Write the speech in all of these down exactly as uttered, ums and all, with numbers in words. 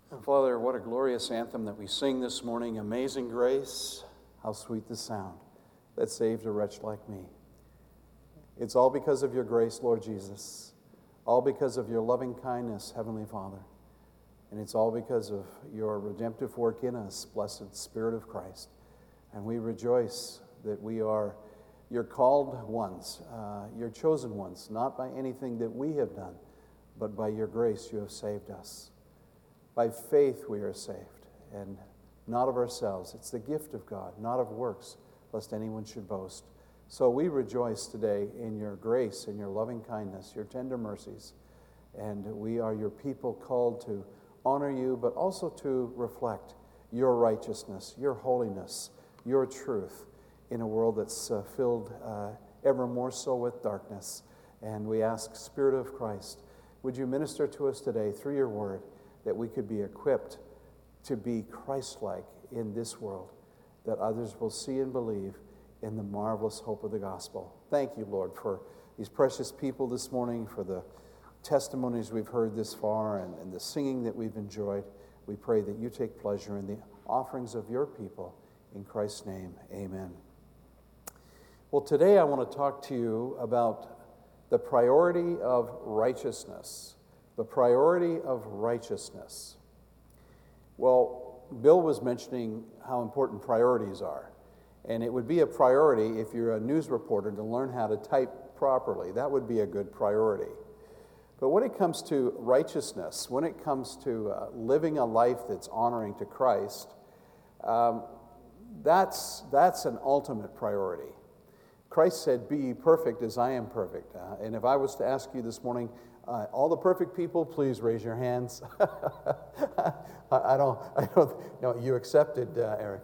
Father, what a glorious anthem that we sing this morning. Amazing grace, how sweet the sound that saved a wretch like me. It's all because of your grace, Lord Jesus. All because of your loving kindness, Heavenly Father. And it's all because of your redemptive work in us, blessed Spirit of Christ. And we rejoice that we are your called ones, uh, your chosen ones, not by anything that we have done, but by your grace you have saved us. By faith we are saved, and not of ourselves. It's the gift of God, not of works, lest anyone should boast. So we rejoice today in your grace and your loving kindness, your tender mercies. And we are your people called to honor you, but also to reflect your righteousness, your holiness, your truth in a world that's uh, filled uh, ever more so with darkness. And we ask, Spirit of Christ, would you minister to us today through your word, that we could be equipped to be Christ-like in this world, that others will see and believe in the marvelous hope of the gospel. Thank you, Lord, for these precious people this morning, for the testimonies we've heard this far and, and the singing that we've enjoyed. We pray that you take pleasure in the offerings of your people. In Christ's name, amen. Well, today I want to talk to you about the priority of righteousness. The priority of righteousness. Well, Bill was mentioning how important priorities are. And it would be a priority if you're a news reporter to learn how to type properly. That would be a good priority. But when it comes to righteousness, when it comes to uh, living a life that's honoring to Christ, um, that's, that's an ultimate priority. Christ said, "Be ye perfect as I am perfect." Uh, and if I was to ask you this morning, Uh, all the perfect people, please raise your hands. I, I don't, I don't, no, you accepted, uh, Eric.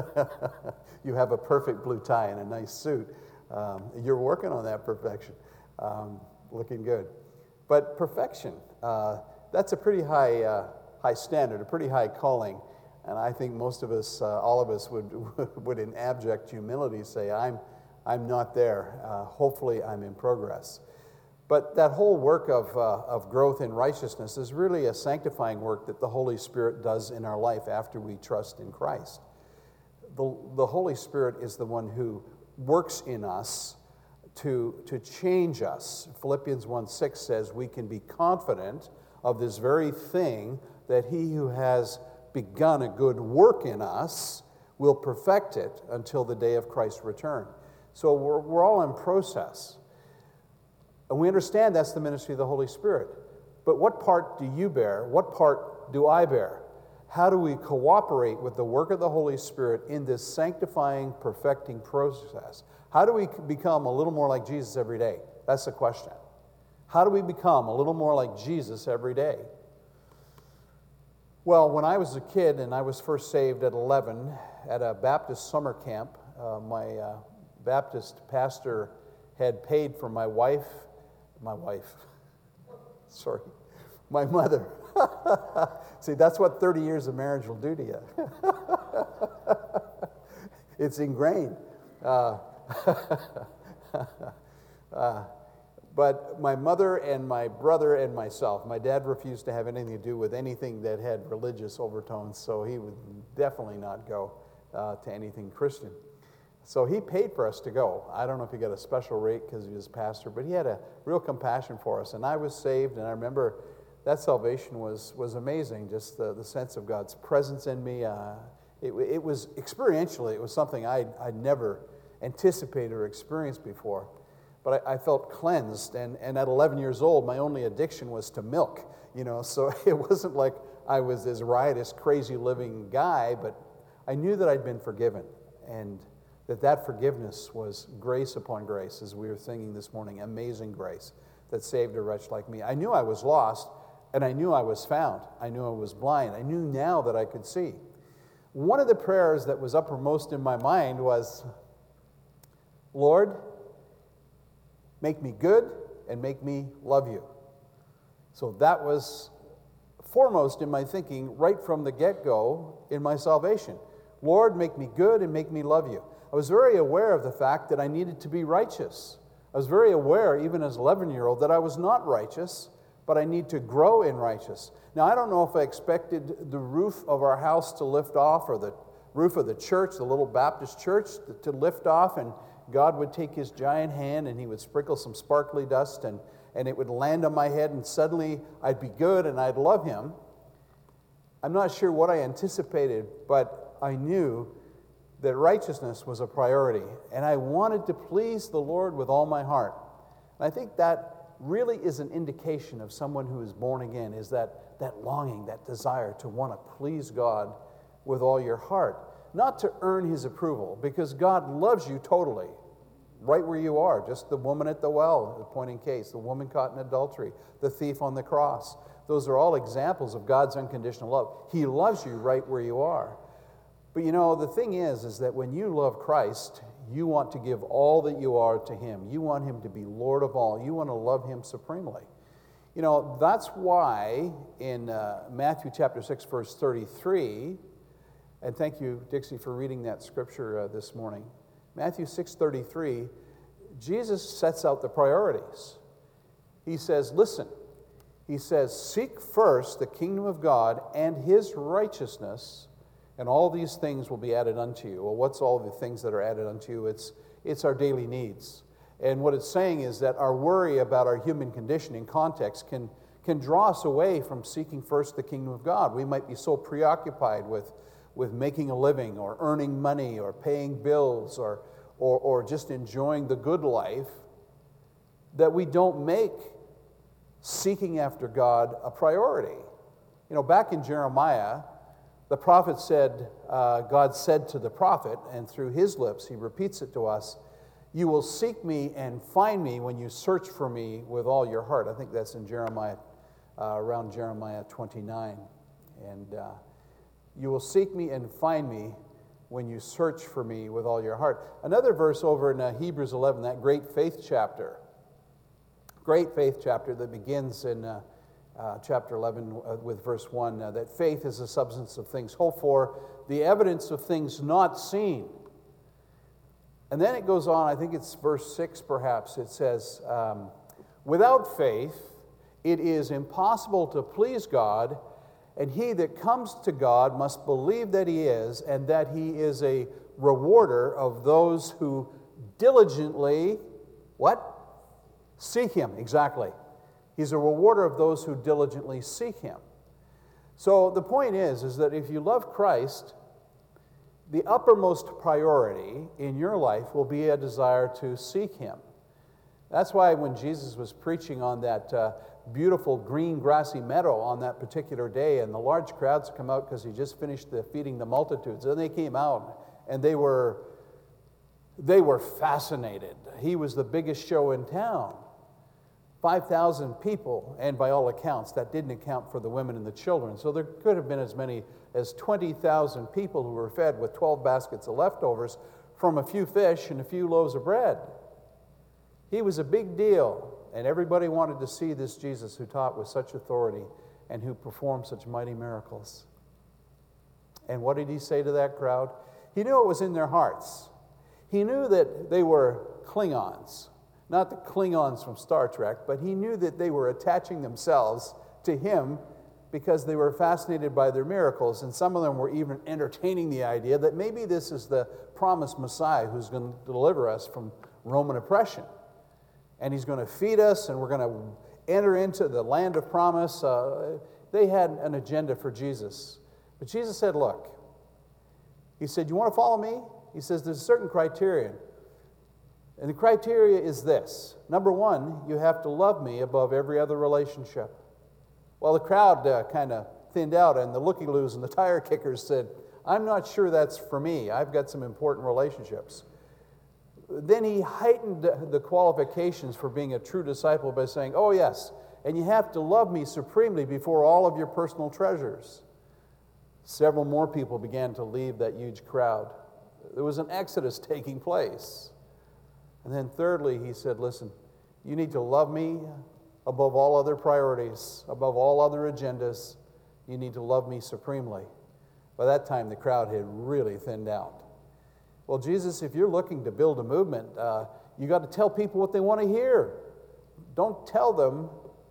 You have a perfect blue tie and a nice suit. Um, you're working on that perfection. Um, looking good. But perfection, uh, that's a pretty high, uh, high standard, a pretty high calling. And I think most of us, uh, all of us would, would in abject humility say, I'm, I'm not there. Uh, hopefully I'm in progress. But that whole work of, uh, of growth in righteousness is really a sanctifying work that the Holy Spirit does in our life after we trust in Christ. The, the Holy Spirit is the one who works in us to, to change us. Philippians one six says we can be confident of this very thing, that he who has begun a good work in us will perfect it until the day of Christ's return. So we're, we're all in process. And we understand that's the ministry of the Holy Spirit. But what part do you bear? What part do I bear? How do we cooperate with the work of the Holy Spirit in this sanctifying, perfecting process? How do we become a little more like Jesus every day? That's the question. How do we become a little more like Jesus every day? Well, when I was a kid and I was first saved at eleven at a Baptist summer camp, uh, my uh, Baptist pastor had paid for my wife, my wife, sorry, my mother. See, that's what thirty years of marriage will do to you. It's ingrained. Uh, uh, but my mother and my brother and myself, my dad refused to have anything to do with anything that had religious overtones, so he would definitely not go uh, to anything Christian. So he paid for us to go. I don't know if he got a special rate because he was pastor, but he had a real compassion for us. And I was saved, and I remember that salvation was was amazing, just the, the sense of God's presence in me. Uh, it, it was, experientially, it was something I'd, I'd never anticipated or experienced before. But I, I felt cleansed, and, and at eleven years old, my only addiction was to milk. You know, so it wasn't like I was this riotous, crazy living guy, but I knew that I'd been forgiven, and that that forgiveness was grace upon grace, as we were singing this morning, amazing grace that saved a wretch like me. I knew I was lost, and I knew I was found. I knew I was blind. I knew now that I could see. One of the prayers that was uppermost in my mind was, Lord, make me good and make me love you. So that was foremost in my thinking right from the get-go in my salvation. Lord, make me good and make me love you. I was very aware of the fact that I needed to be righteous. I was very aware, even as an eleven-year-old, that I was not righteous, but I need to grow in righteousness. Now, I don't know if I expected the roof of our house to lift off or the roof of the church, the little Baptist church, to lift off, and God would take his giant hand and he would sprinkle some sparkly dust and, and it would land on my head and suddenly I'd be good and I'd love him. I'm not sure what I anticipated, but I knew that righteousness was a priority, and I wanted to please the Lord with all my heart. And I think that really is an indication of someone who is born again, is that, that longing, that desire to want to please God with all your heart. Not to earn his approval, because God loves you totally, right where you are. Just the woman at the well, the point in case, the woman caught in adultery, the thief on the cross. Those are all examples of God's unconditional love. He loves you right where you are. But you know, the thing is, is that when you love Christ, you want to give all that you are to him. You want him to be Lord of all. You want to love him supremely. You know, that's why in uh, Matthew chapter six, verse thirty-three, and thank you, Dixie, for reading that scripture uh, this morning. Matthew six thirty-three, Jesus sets out the priorities. He says, listen, he says, seek first the kingdom of God and his righteousness, and all these things will be added unto you. Well, what's all the things that are added unto you? It's, it's our daily needs. And what it's saying is that our worry about our human condition in context can, can draw us away from seeking first the kingdom of God. We might be so preoccupied with, with making a living or earning money or paying bills or, or, or just enjoying the good life that we don't make seeking after God a priority. You know, back in Jeremiah, the prophet said, uh, God said to the prophet, and through his lips, he repeats it to us, you will seek me and find me when you search for me with all your heart. I think that's in Jeremiah, uh, around Jeremiah twenty-nine. And uh, you will seek me and find me when you search for me with all your heart. Another verse over in uh, Hebrews eleven, that great faith chapter. Great faith chapter that begins in Uh, Uh, chapter eleven uh, with verse one, uh, that faith is the substance of things hoped for, the evidence of things not seen. And then it goes on, I think it's verse six perhaps, it says, um, without faith it is impossible to please God, and he that comes to God must believe that he is, and that he is a rewarder of those who diligently, what? Seek him, exactly. He's a rewarder of those who diligently seek him. So the point is, is that if you love Christ, the uppermost priority in your life will be a desire to seek him. That's why when Jesus was preaching on that uh, beautiful green grassy meadow on that particular day, and the large crowds come out because he just finished the feeding the multitudes, and they came out and they were, they were fascinated. He was the biggest show in town. five thousand people, and by all accounts, that didn't account for the women and the children. So there could have been as many as twenty thousand people who were fed with twelve baskets of leftovers from a few fish and a few loaves of bread. He was a big deal, and everybody wanted to see this Jesus who taught with such authority and who performed such mighty miracles. And what did he say to that crowd? He knew it was in their hearts. He knew that they were Klingons. Not the Klingons from Star Trek, but he knew that they were attaching themselves to him because they were fascinated by their miracles, and some of them were even entertaining the idea that maybe this is the promised Messiah who's going to deliver us from Roman oppression. And he's going to feed us, and we're going to enter into the land of promise. Uh, they had an agenda for Jesus. But Jesus said, look, he said, you want to follow me? He says, there's a certain criterion. And the criteria is this. Number one, you have to love me above every other relationship. Well, the crowd uh, kind of thinned out, and the looky-loos and the tire kickers said, I'm not sure that's for me. I've got some important relationships. Then he heightened the qualifications for being a true disciple by saying, oh yes, and you have to love me supremely before all of your personal treasures. Several more people began to leave that huge crowd. There was an exodus taking place. And then thirdly, he said, listen, you need to love me above all other priorities, above all other agendas. You need to love me supremely. By that time, the crowd had really thinned out. Well, Jesus, if you're looking to build a movement, uh, you got to tell people what they want to hear. Don't tell them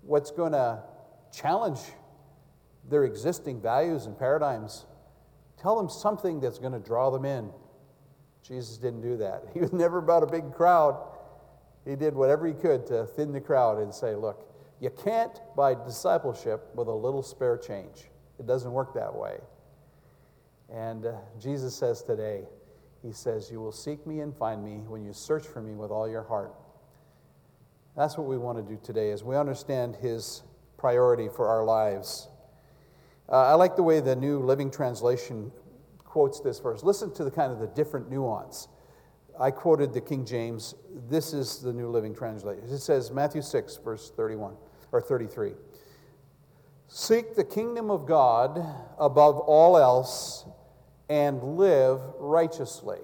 what's going to challenge their existing values and paradigms. Tell them something that's going to draw them in. Jesus didn't do that. He was never about a big crowd. He did whatever he could to thin the crowd and say, look, you can't buy discipleship with a little spare change. It doesn't work that way. And uh, Jesus says today, he says, you will seek me and find me when you search for me with all your heart. That's what we want to do today, as we understand his priority for our lives. Uh, I like the way the New Living Translation quotes this verse. Listen to the kind of the different nuance. I quoted the King James. This is the New Living Translation. It says, Matthew six, verse thirty-one, or thirty-three. Seek the kingdom of God above all else and live righteously.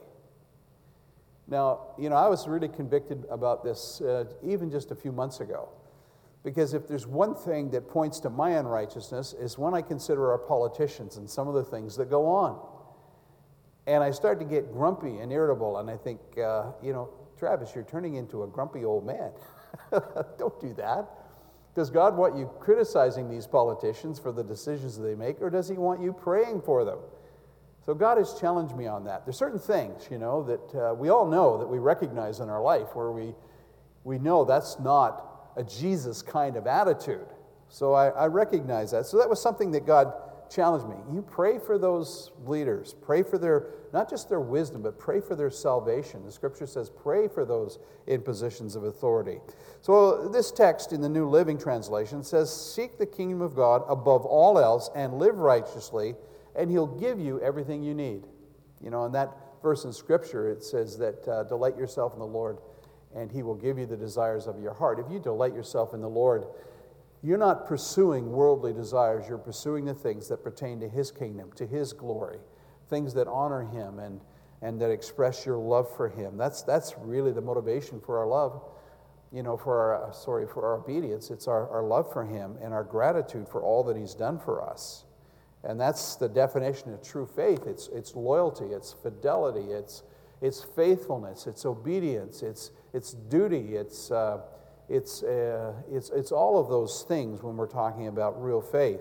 Now, you know, I was really convicted about this uh, even just a few months ago. Because if there's one thing that points to my unrighteousness is when I consider our politicians and some of the things that go on. And I start to get grumpy and irritable, and I think, uh, you know, Travis, you're turning into a grumpy old man. Don't do that. Does God want you criticizing these politicians for the decisions they make, or does he want you praying for them? So God has challenged me on that. There's certain things, you know, that uh, we all know, that we recognize in our life where we we know that's not a Jesus kind of attitude. So I, I recognize that. So that was something that God challenged me. You pray for those leaders. Pray for their, not just their wisdom, but pray for their salvation. The scripture says pray for those in positions of authority. So this text in the New Living Translation says, seek the kingdom of God above all else and live righteously, and he'll give you everything you need. You know, in that verse in scripture, it says that uh, delight yourself in the Lord, and he will give you the desires of your heart. If you delight yourself in the Lord, you're not pursuing worldly desires. You're pursuing the things that pertain to his kingdom, to his glory, things that honor him and, and that express your love for him. That's, that's really the motivation for our love, you know, for our, sorry, for our obedience. It's our, our love for him and our gratitude for all that he's done for us. And that's the definition of true faith. It's, it's loyalty, it's fidelity, it's, it's faithfulness, it's obedience, it's, it's duty, it's... Uh, It's, uh, it's, it's all of those things when we're talking about real faith.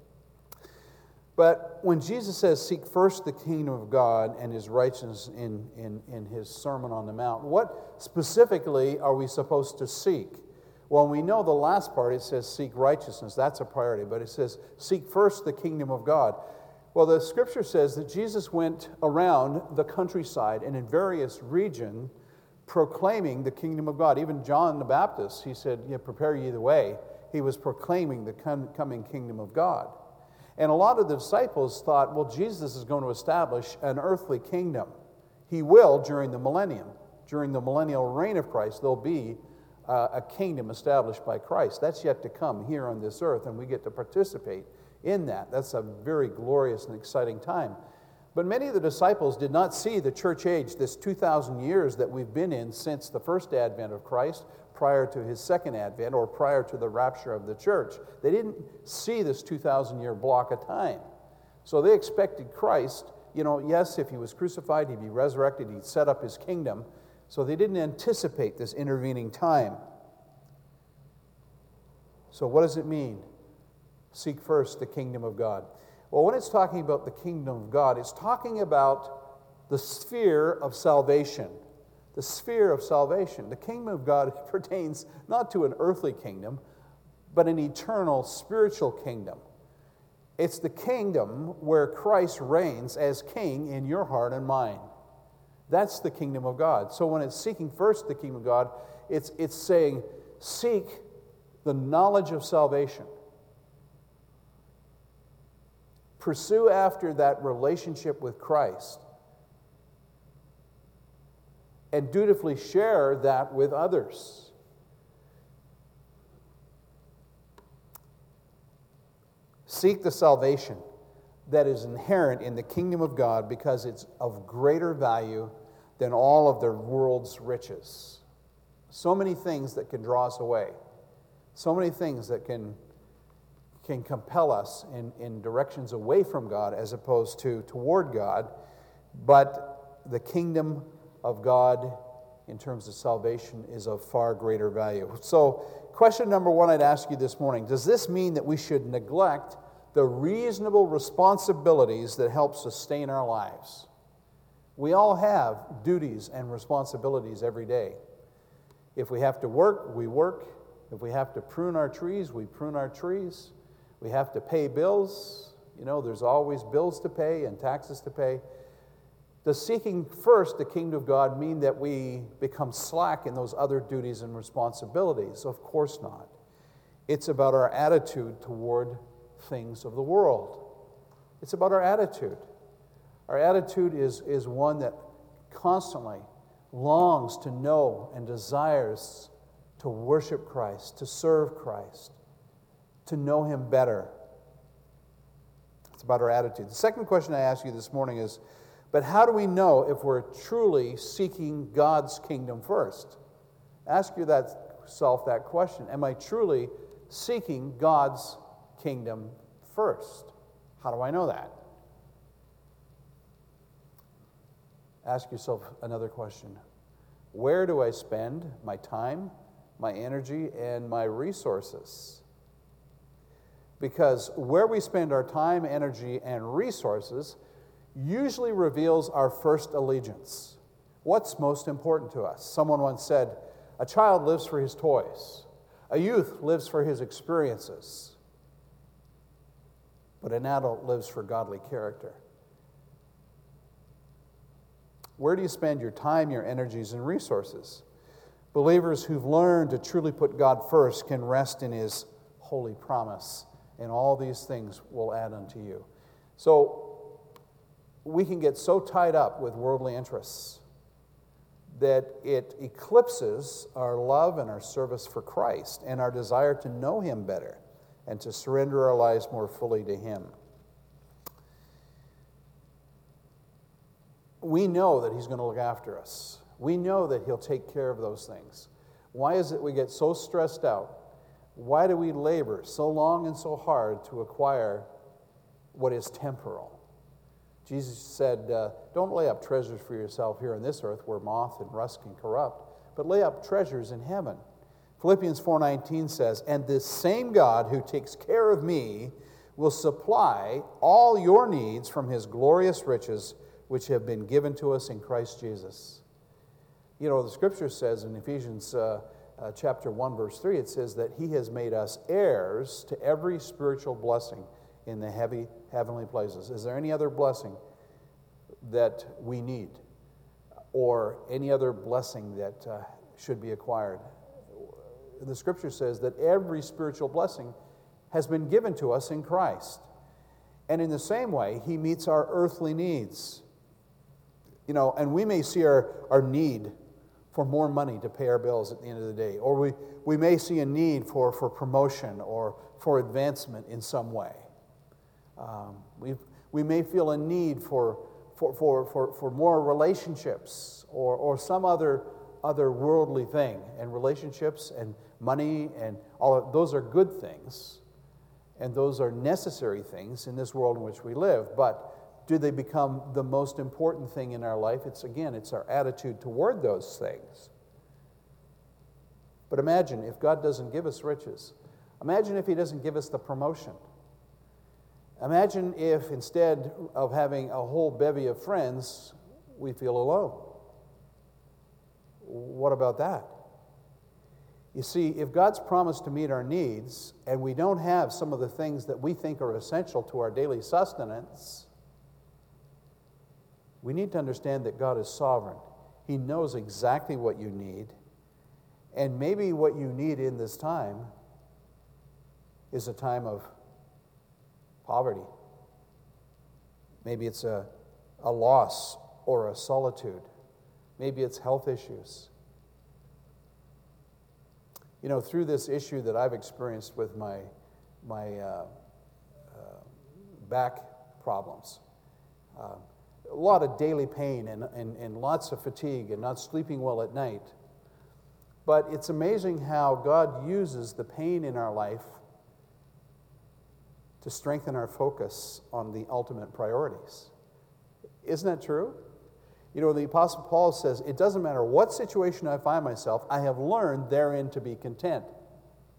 But when Jesus says, seek first the kingdom of God and his righteousness in, in, in his Sermon on the Mount, what specifically are we supposed to seek? Well, we know the last part, it says seek righteousness. That's a priority. But it says seek first the kingdom of God. Well, the scripture says that Jesus went around the countryside and in various regions proclaiming the kingdom of God. Even John the Baptist, he said, yeah, prepare ye the way. He was proclaiming the coming kingdom of God. And a lot of the disciples thought, well, Jesus is going to establish an earthly kingdom. He will during the millennium. During the millennial reign of Christ, there'll be uh, a kingdom established by Christ. That's yet to come here on this earth, and we get to participate in that. That's a very glorious and exciting time. But many of the disciples did not see the church age, this two thousand years that we've been in since the first advent of Christ, prior to his second advent, or prior to the rapture of the church. They didn't see this two thousand year block of time. So they expected Christ, you know, yes, if he was crucified, he'd be resurrected, he'd set up his kingdom. So they didn't anticipate this intervening time. So what does it mean? Seek first the kingdom of God. Well, when it's talking about the kingdom of God, it's talking about the sphere of salvation. The sphere of salvation. The kingdom of God pertains not to an earthly kingdom, but an eternal spiritual kingdom. It's the kingdom where Christ reigns as king in your heart and mind. That's the kingdom of God. So when it's seeking first the kingdom of God, it's, it's saying, seek the knowledge of salvation. Pursue after that relationship with Christ and dutifully share that with others. Seek the salvation that is inherent in the kingdom of God because it's of greater value than all of the world's riches. So many things that can draw us away. So many things that can can compel us in, in directions away from God as opposed to toward God. But the kingdom of God in terms of salvation is of far greater value. So question number one I'd ask you this morning, does this mean that we should neglect the reasonable responsibilities that help sustain our lives? We all have duties and responsibilities every day. If we have to work, we work. If we have to prune our trees, we prune our trees. We have to pay bills. You know, there's always bills to pay and taxes to pay. Does seeking first the kingdom of God mean that we become slack in those other duties and responsibilities? Of course not. It's about our attitude toward things of the world. It's about our attitude. Our attitude is, is one that constantly longs to know and desires to worship Christ, to serve Christ, to know Him better. It's about our attitude. The second question I ask you this morning is, but how do we know if we're truly seeking God's kingdom first? Ask yourself that question. Am I truly seeking God's kingdom first? How do I know that? Ask yourself another question. Where do I spend my time, my energy, and my resources? Because where we spend our time, energy, and resources usually reveals our first allegiance. What's most important to us? Someone once said, a child lives for his toys. A youth lives for his experiences. But an adult lives for godly character. Where do you spend your time, your energies, and resources? Believers who've learned to truly put God first can rest in His holy promise, and all these things will add unto you. So, we can get so tied up with worldly interests that it eclipses our love and our service for Christ and our desire to know Him better and to surrender our lives more fully to Him. We know that He's going to look after us. We know that He'll take care of those things. Why is it we get so stressed out? Why do we labor so long and so hard to acquire what is temporal? Jesus said, uh, don't lay up treasures for yourself here on this earth where moth and rust can corrupt, but lay up treasures in heaven. Philippians four nineteen says, and this same God who takes care of me will supply all your needs from His glorious riches which have been given to us in Christ Jesus. You know, the Scripture says in Ephesians uh, uh, chapter one, verse three, it says that He has made us heirs to every spiritual blessing in the heavy heavenly places. Is there any other blessing that we need or any other blessing that uh, should be acquired? The Scripture says that every spiritual blessing has been given to us in Christ. And in the same way, He meets our earthly needs. You know, and we may see our, our need for more money to pay our bills at the end of the day, or we, we may see a need for, for promotion or for advancement in some way. Um, we we may feel a need for for for for, for more relationships or or some other other worldly thing. And relationships and money and all of those are good things, and those are necessary things in this world in which we live. But do they become the most important thing in our life? It's again, it's our attitude toward those things. But imagine if God doesn't give us riches. Imagine if He doesn't give us the promotion. Imagine if instead of having a whole bevy of friends, we feel alone. What about that? You see, if God's promised to meet our needs and we don't have some of the things that we think are essential to our daily sustenance, we need to understand that God is sovereign. He knows exactly what you need. And maybe what you need in this time is a time of poverty. Maybe it's a, a loss or a solitude. Maybe it's health issues. You know, through this issue that I've experienced with my, my uh, uh, back problems, uh, a lot of daily pain and, and, and lots of fatigue and not sleeping well at night. But it's amazing how God uses the pain in our life to strengthen our focus on the ultimate priorities. Isn't that true? You know, the Apostle Paul says, it doesn't matter what situation I find myself, I have learned therein to be content.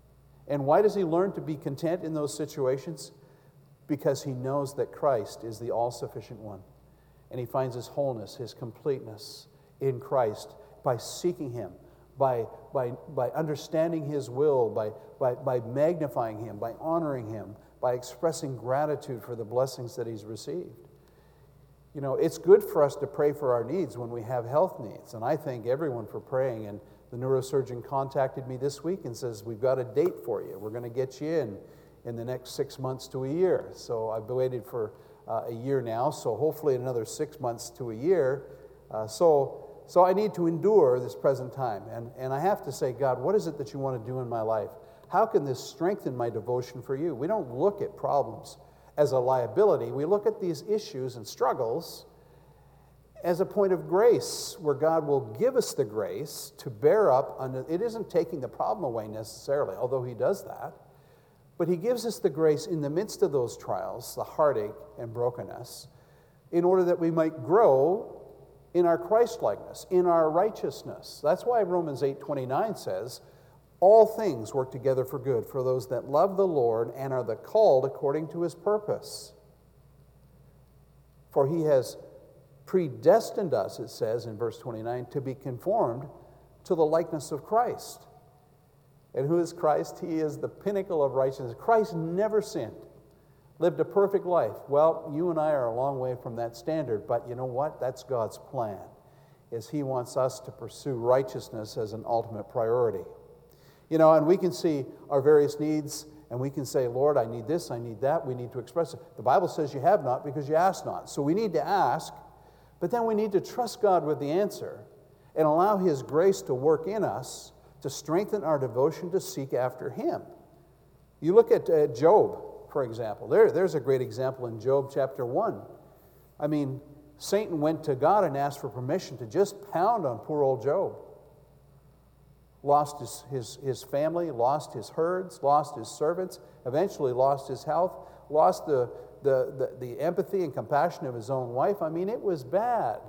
And why does he learn to be content in those situations? Because he knows that Christ is the all-sufficient one. And he finds his wholeness, his completeness in Christ by seeking him, by, by, by understanding his will, by, by, by magnifying him, by honoring him, by expressing gratitude for the blessings that he's received. You know, it's good for us to pray for our needs when we have health needs, and I thank everyone for praying. And the neurosurgeon contacted me this week and says, we've got a date for you. We're going to get you in in the next six months to a year. So I've waited for uh, a year now, so hopefully another six months to a year. Uh, so so I need to endure this present time. And, and I have to say, God, what is it that you want to do in my life? How can this strengthen my devotion for you? We don't look at problems as a liability. We look at these issues and struggles as a point of grace, where God will give us the grace to bear up under. It isn't taking the problem away necessarily, although he does that, but he gives us the grace in the midst of those trials, the heartache and brokenness, in order that we might grow in our Christ-likeness, in our righteousness. That's why Romans eight twenty-nine says, all things work together for good for those that love the Lord and are the called according to his purpose. For he has predestined us, it says in verse twenty-nine, to be conformed to the likeness of Christ. And who is Christ? He is the pinnacle of righteousness. Christ never sinned, lived a perfect life. Well, you and I are a long way from that standard, but you know what? That's God's plan, is he wants us to pursue righteousness as an ultimate priority. You know, and we can see our various needs, and we can say, Lord, I need this, I need that. We need to express it. The Bible says you have not because you ask not. So we need to ask, but then we need to trust God with the answer and allow his grace to work in us to strengthen our devotion to seek after him. You look at uh, Job, for example. There, there's a great example in Job chapter one. I mean, Satan went to God and asked for permission to just pound on poor old Job. Lost his, his, his family, lost his herds, lost his servants, eventually lost his health, lost the, the, the, the empathy and compassion of his own wife. I mean, it was bad.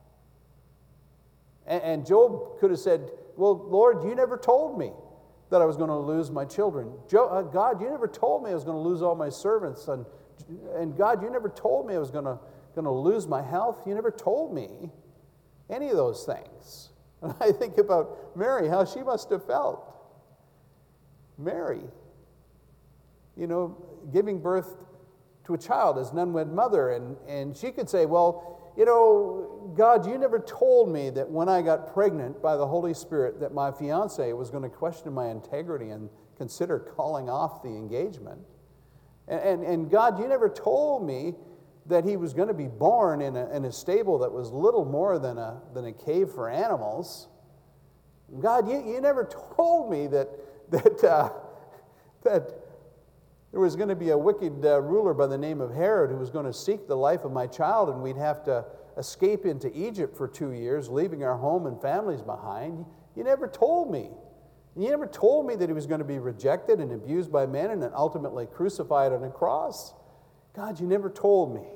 And, and Job could have said, well, Lord, you never told me that I was going to lose my children. Jo- uh, God, you never told me I was going to lose all my servants. And, and God, you never told me I was going to, going to lose my health. You never told me any of those things. And I think about Mary, how she must have felt. Mary, you know, giving birth to a child as an unwed mother. And, and she could say, well, you know, God, you never told me that when I got pregnant by the Holy Spirit that my fiancé was going to question my integrity and consider calling off the engagement. And, and, and God, you never told me that he was going to be born in a, in a stable that was little more than a, than a cave for animals. God, you, you never told me that, that, uh, that there was going to be a wicked uh, ruler by the name of Herod who was going to seek the life of my child, and we'd have to escape into Egypt for two years, leaving our home and families behind. You never told me. You never told me that he was going to be rejected and abused by men and then ultimately crucified on a cross. God, you never told me.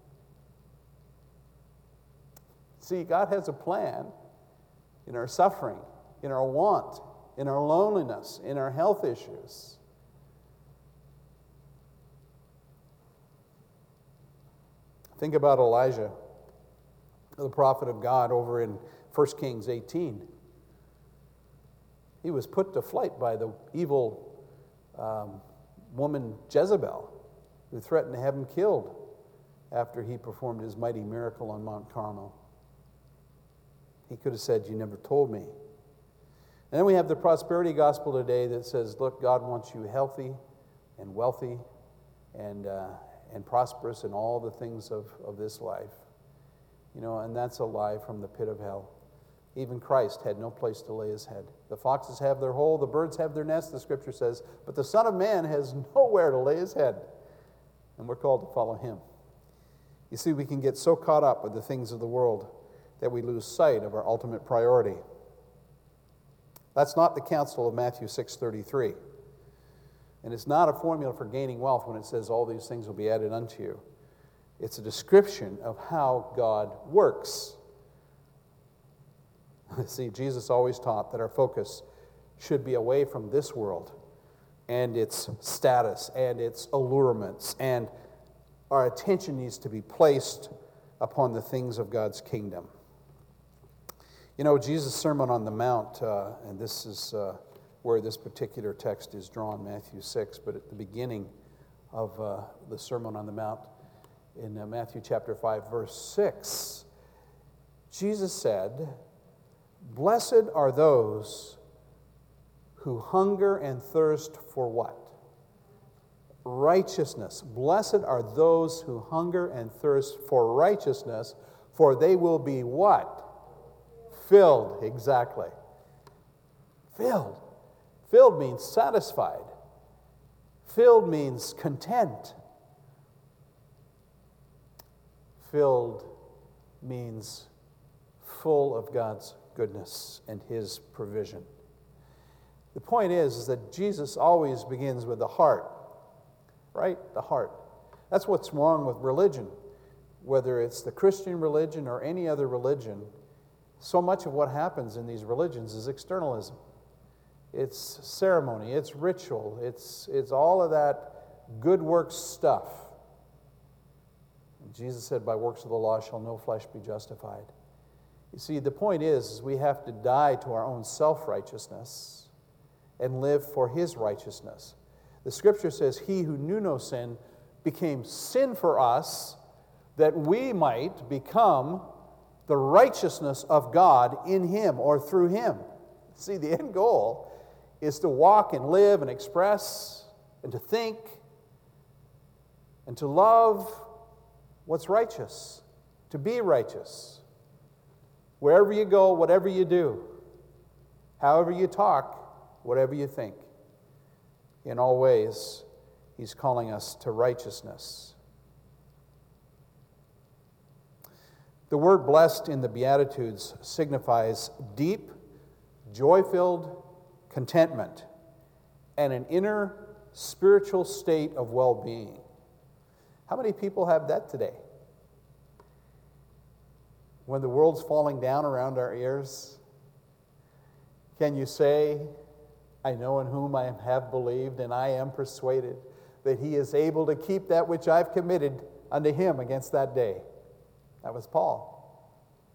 See, God has a plan in our suffering, in our want, in our loneliness, in our health issues. Think about Elijah, the prophet of God, over in First Kings eighteen. He was put to flight by the evil um, woman Jezebel, who threatened to have him killed after he performed his mighty miracle on Mount Carmel. He could have said, you never told me. And then we have the prosperity gospel today that says, look, God wants you healthy and wealthy and uh, and prosperous in all the things of, of this life. You know, and that's a lie from the pit of hell. Even Christ had no place to lay his head. The foxes have their hole, the birds have their nest, the scripture says, but the Son of Man has nowhere to lay his head. And we're called to follow him. You see, we can get so caught up with the things of the world that we lose sight of our ultimate priority. That's not the counsel of Matthew six thirty-three. And it's not a formula for gaining wealth when it says all these things will be added unto you. It's a description of how God works. See, Jesus always taught that our focus should be away from this world and its status and its allurements, and our attention needs to be placed upon the things of God's kingdom. You know, Jesus' Sermon on the Mount, uh, and this is uh, where this particular text is drawn, Matthew six, but at the beginning of uh, the Sermon on the Mount, in uh, Matthew chapter five, verse six, Jesus said, "Blessed are those who hunger and thirst for" what? Righteousness. Blessed are those who hunger and thirst for righteousness, for they will be what? Filled. Exactly. Filled. Filled means satisfied. Filled means content. Filled means full of God's goodness and His provision. The point is, is that Jesus always begins with the heart, right? The heart. That's what's wrong with religion. Whether it's the Christian religion or any other religion, so much of what happens in these religions is externalism. It's ceremony, it's ritual, it's, it's all of that good works stuff. And Jesus said, "By works of the law shall no flesh be justified." You see, the point is, is we have to die to our own self-righteousness and live for His righteousness. The Scripture says, "He who knew no sin became sin for us, that we might become the righteousness of God in Him," or through Him. See, the end goal is to walk and live and express and to think and to love what's righteous, to be righteous. Wherever you go, whatever you do, however you talk, whatever you think, in all ways, He's calling us to righteousness. The word blessed in the Beatitudes signifies deep, joy-filled contentment and an inner spiritual state of well-being. How many people have that today? When the world's falling down around our ears, can you say, "I know in whom I have believed, and I am persuaded that He is able to keep that which I've committed unto Him against that day"? That was Paul.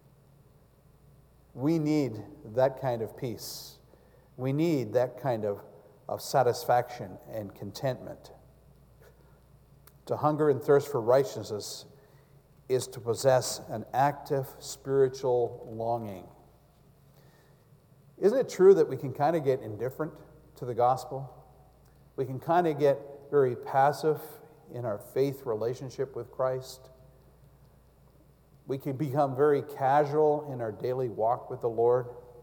We need that kind of peace. We need that kind of, of satisfaction and contentment. To hunger and thirst for righteousness is to possess an active spiritual longing. Isn't it true that we can kind of get indifferent to the gospel? We can kind of get very passive in our faith relationship with Christ. We can become very casual in our daily walk with the Lord.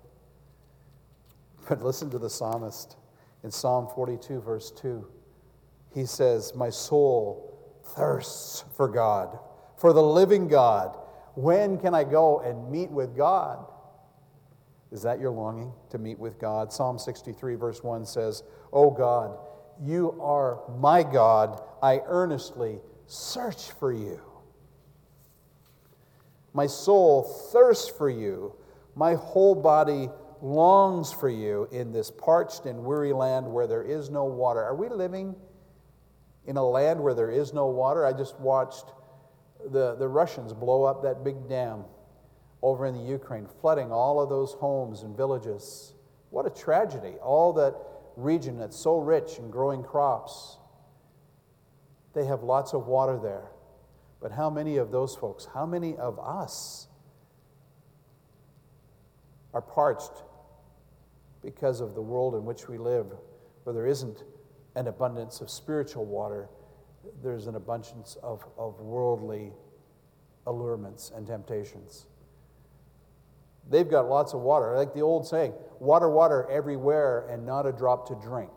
But listen to the psalmist in Psalm forty-two, verse two. He says, "My soul thirsts for God, for the living God. When can I go and meet with God?" Is that your longing, to meet with God? Psalm sixty-three, verse one says, "O God, you are my God. I earnestly search for you. My soul thirsts for you. My whole body longs for you in this parched and weary land where there is no water." Are we living in a land where there is no water? I just watched the, the Russians blow up that big dam over in the Ukraine, flooding all of those homes and villages. What a tragedy. All that region that's so rich in growing crops. They have lots of water there. But how many of those folks, how many of us are parched because of the world in which we live, where there isn't an abundance of spiritual water, there's an abundance of, of worldly allurements and temptations. They've got lots of water. Like the old saying, water, water everywhere and not a drop to drink.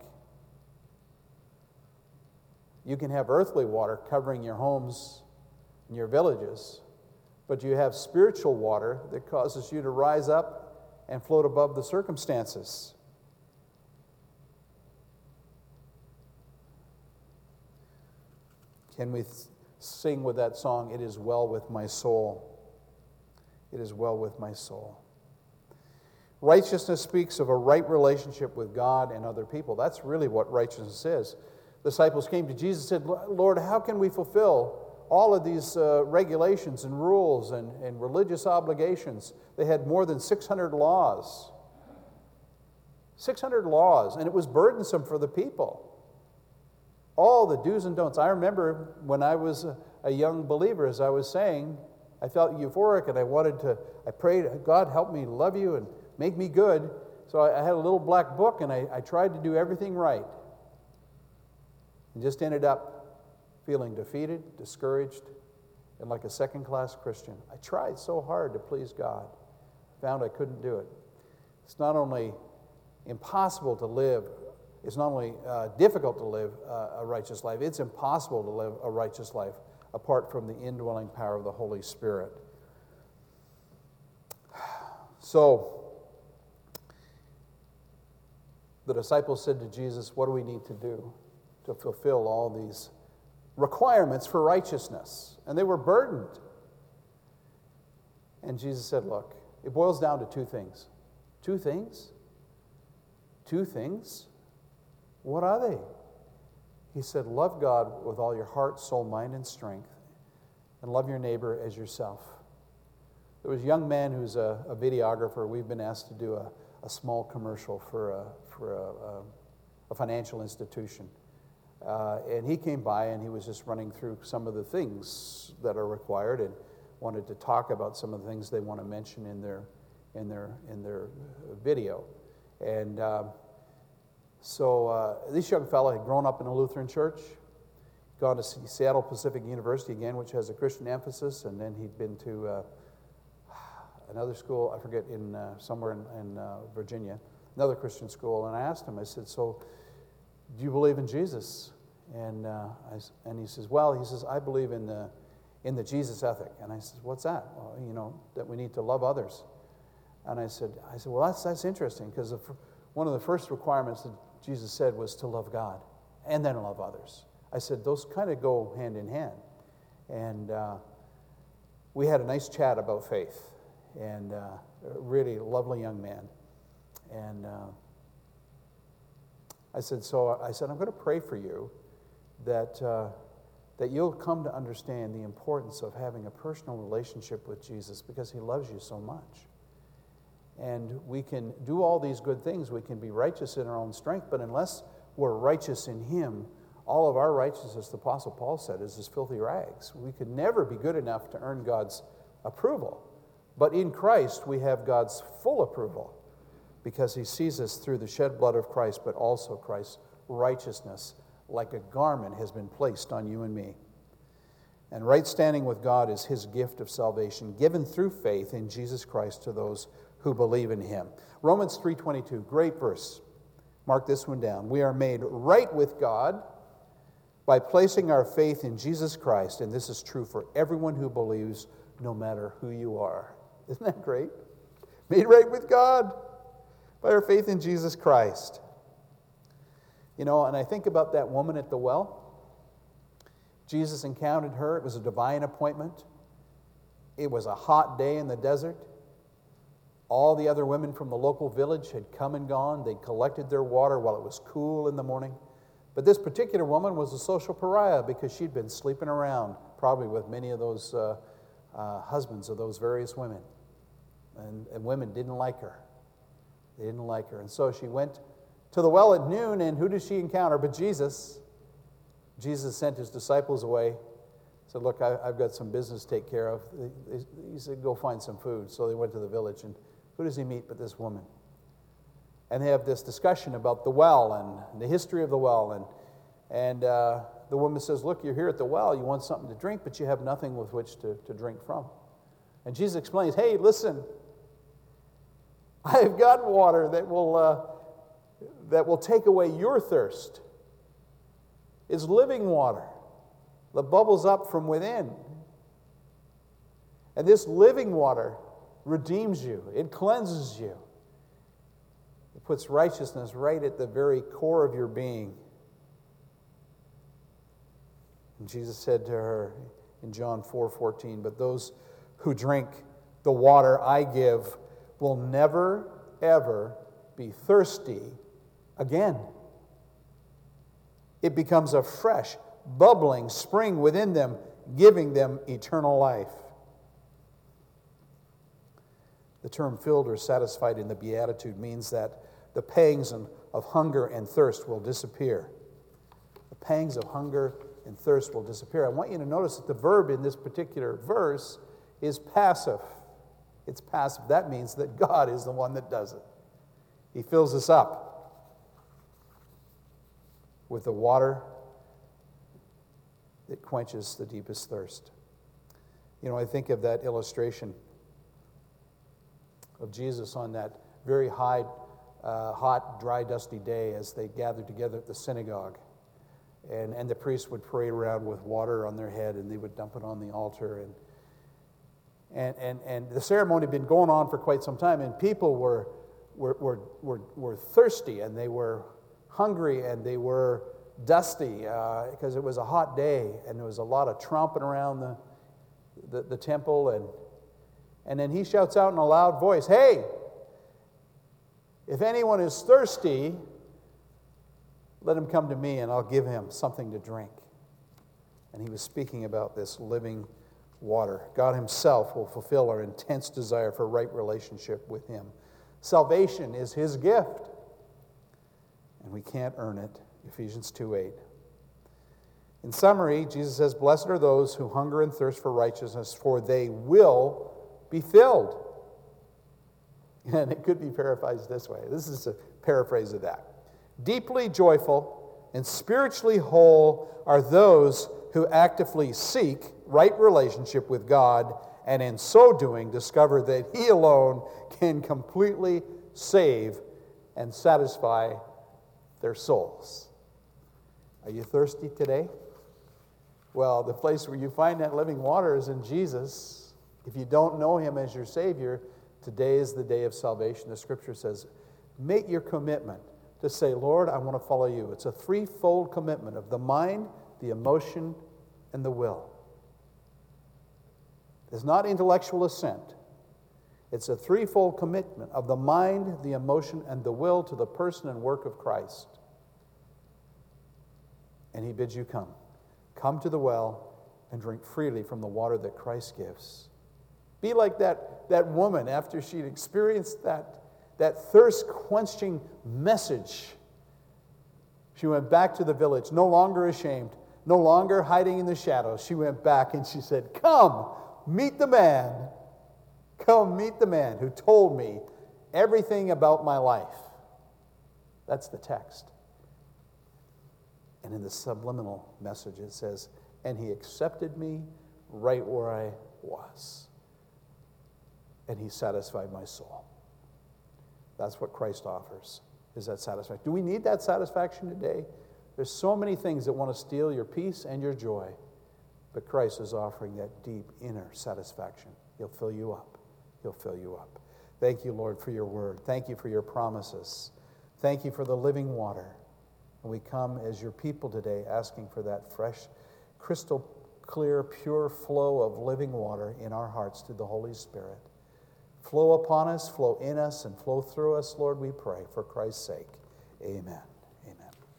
You can have earthly water covering your homes and your villages, but you have spiritual water that causes you to rise up and float above the circumstances. Can we th- sing with that song, "It is well with my soul"? It is well with my soul. Righteousness speaks of a right relationship with God and other people. That's really what righteousness is. The disciples came to Jesus and said, Lord, how can we fulfill all of these uh, regulations and rules and, and religious obligations? They had more than six hundred laws. six hundred laws, and it was burdensome for the people. All the do's and don'ts. I remember when I was a, a young believer, as I was saying, I felt euphoric and I wanted to, I prayed, God, help me love you and make me good. So I, I had a little black book and I, I tried to do everything right. And just ended up feeling defeated, discouraged, and like a second-class Christian. I tried so hard to please God, found I couldn't do it. It's not only impossible to live, it's not only uh, difficult to live uh, a righteous life, it's impossible to live a righteous life apart from the indwelling power of the Holy Spirit. So, the disciples said to Jesus, what do we need to do to fulfill all these requirements for righteousness? And they were burdened. And Jesus said, look, it boils down to two things. Two things? Two things? What are they? He said, love God with all your heart, soul, mind, and strength, and love your neighbor as yourself. There was a young man who's a, a videographer. We've been asked to do a, a small commercial for a, for a, a, a financial institution. Uh, and he came by and he was just running through some of the things that are required and wanted to talk about some of the things they want to mention in their, in their, in their video. And uh, so uh, this young fellow had grown up in a Lutheran church, gone to Seattle Pacific University again, which has a Christian emphasis, and then he'd been to uh, another school, I forget, in uh, somewhere in, in uh, Virginia, another Christian school. And I asked him, I said, so do you believe in Jesus? And uh, I, and he says, well, he says, I believe in the in the Jesus ethic. And I said, what's that? Well, you know, that we need to love others. And I said, I said, well, that's that's interesting, because one of the first requirements that Jesus said was to love God and then love others. I said, those kind of go hand in hand. And uh, we had a nice chat about faith, and uh, a really lovely young man. And uh, I said, so I said, I'm going to pray for you that uh, that you'll come to understand the importance of having a personal relationship with Jesus, because he loves you so much. And we can do all these good things. We can be righteous in our own strength, but unless we're righteous in him, all of our righteousness, the Apostle Paul said, is as filthy rags. We could never be good enough to earn God's approval. But in Christ, we have God's full approval, because he sees us through the shed blood of Christ, but also Christ's righteousness, like a garment, has been placed on you and me. And right standing with God is his gift of salvation, given through faith in Jesus Christ to those who believe in him. Romans three twenty-two, great verse. Mark this one down. We are made right with God by placing our faith in Jesus Christ, and this is true for everyone who believes, no matter who you are. Isn't that great? Made right with God by our faith in Jesus Christ. You know, and I think about that woman at the well. Jesus encountered her. It was a divine appointment. It was a hot day in the desert. All the other women from the local village had come and gone. They'd collected their water while it was cool in the morning. But this particular woman was a social pariah, because she'd been sleeping around, probably with many of those uh, uh, husbands of those various women. And, and women didn't like her. They didn't like her. And so she went to the well at noon, and who did she encounter but Jesus? Jesus sent his disciples away. Said, look, I, I've got some business to take care of. He said, go find some food. So they went to the village, and who does he meet but this woman? And they have this discussion about the well and the history of the well. And, and uh, the woman says, look, you're here at the well. You want something to drink, but you have nothing with which to, to drink from. And Jesus explains, hey, listen, I've got water that will, uh, that will take away your thirst. It's living water that bubbles up from within. And this living water redeems you. It cleanses you. It puts righteousness right at the very core of your being. And Jesus said to her in John four fourteen, but those who drink the water I give will never ever be thirsty again. It becomes a fresh, bubbling spring within them, giving them eternal life. The term filled or satisfied in the Beatitude means that the pangs of hunger and thirst will disappear. The pangs of hunger and thirst will disappear. I want you to notice that the verb in this particular verse is passive. It's passive. That means that God is the one that does it. He fills us up with the water that quenches the deepest thirst. You know, I think of that illustration of Jesus on that very high, uh, hot, dry, dusty day as they gathered together at the synagogue. And, and the priests would parade around with water on their head, and they would dump it on the altar. And, and, and, and the ceremony had been going on for quite some time, and people were, were, were, were, were thirsty, and they were hungry, and they were dusty, uh, because it was a hot day, and there was a lot of tromping around the, the, the temple. And, and then he shouts out in a loud voice, "Hey, if anyone is thirsty, let him come to me, and I'll give him something to drink." And he was speaking about this living water. God himself will fulfill our intense desire for right relationship with him. Salvation is his gift, and we can't earn it. Ephesians two eight. In summary, Jesus says, "Blessed are those who hunger and thirst for righteousness, for they will be filled." And it could be paraphrased this way. This is a paraphrase of that. Deeply joyful and spiritually whole are those who actively seek right relationship with God, and in so doing discover that he alone can completely save and satisfy their souls. Are you thirsty today? Well, the place where you find that living water is in Jesus. If you don't know him as your Savior, today is the day of salvation. The Scripture says, make your commitment to say, "Lord, I want to follow you." It's a threefold commitment of the mind, the emotion, and the will. It's not intellectual assent. It's a threefold commitment of the mind, the emotion, and the will to the person and work of Christ. And he bids you come. Come to the well and drink freely from the water that Christ gives. Be like that, that woman after she'd experienced that That thirst-quenching message. She went back to the village, no longer ashamed, no longer hiding in the shadows. She went back and she said, "Come, meet the man. Come, meet the man who told me everything about my life." That's the text. And in the subliminal message it says, "And he accepted me right where I was. And he satisfied my soul." That's what Christ offers, is that satisfaction. Do we need that satisfaction today? There's so many things that want to steal your peace and your joy, but Christ is offering that deep inner satisfaction. He'll fill you up. He'll fill you up. Thank you, Lord, for your word. Thank you for your promises. Thank you for the living water. And we come as your people today asking for that fresh, crystal clear, pure flow of living water in our hearts through the Holy Spirit. Flow upon us, flow in us, and flow through us, Lord, we pray, for Christ's sake. Amen.